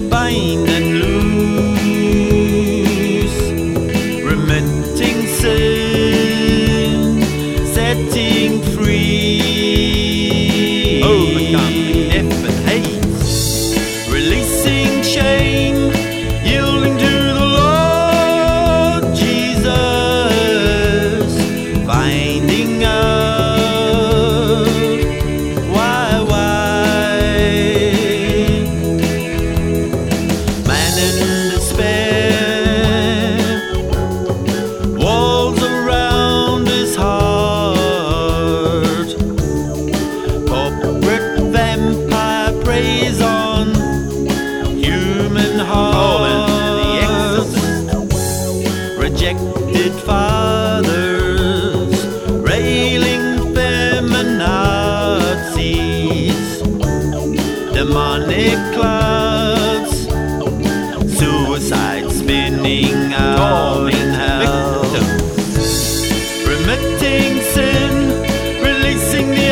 bind and loose, remitting sin, setting free, overcoming death and hate, releasing shame, yielding to the Lord Jesus, finding out why man in despair, walls around his heart, corporate vampire preys on human hearts, rejected fathers, railing feminazis, demonic clouds, suicide spinning out in hell, remitting sin, releasing the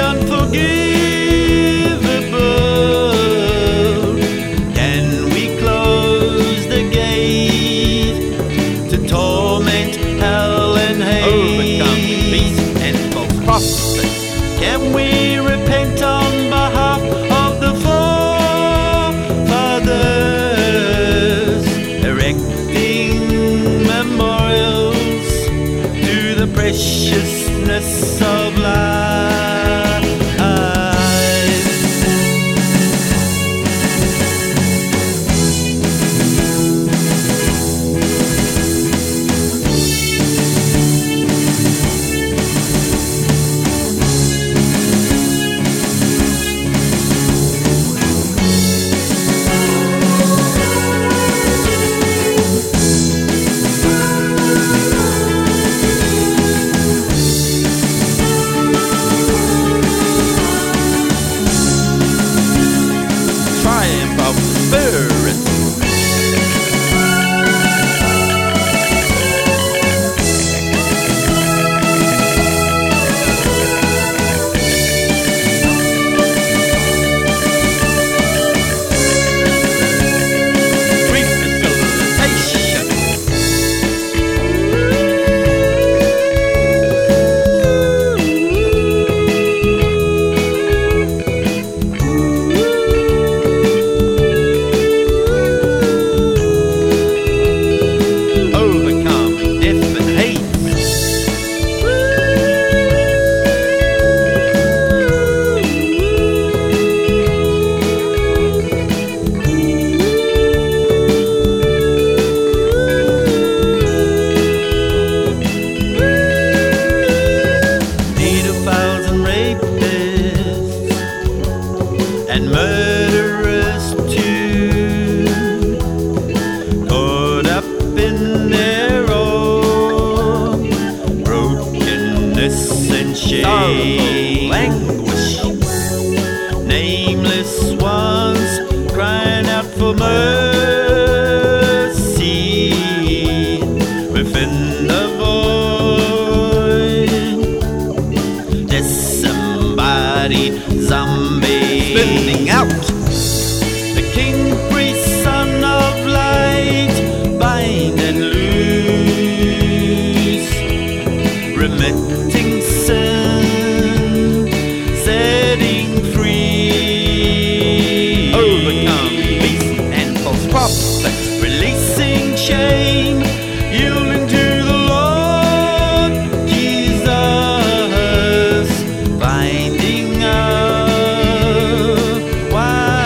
unforgivable. Can we close the gate to torment, hell and hate? Overcome beast and false prophets. Can we repent on behalf of the forefathers, erecting memorials to the preciousness of life? Triumph of the Spirit. Rehabilitation. Overcome death and hate. Pedophiles and rapists and murderers too, caught up in their own brokenness and shame, anguish, nameless ones crying out for mercy within the void, disembodied zombie spinning out. The king, priest, son of light, bind and loose, remitting sin, setting free, overcome beast and false prophets, releasing shame, yielding to the Lord Jesus, finding out why.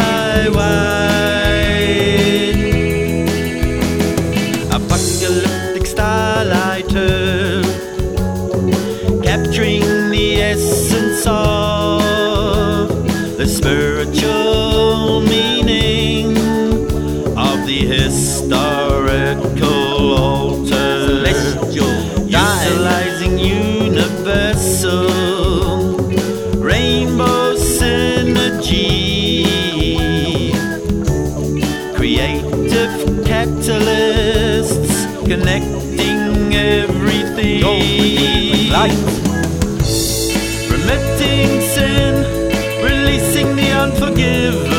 Apocalyptic starlighter, capturing the essence of the spiritual meaning of the historical altar, celestial, utilizing universal rainbow synergy, creative catalysts connecting everything, light, remitting sin, releasing the unforgivable.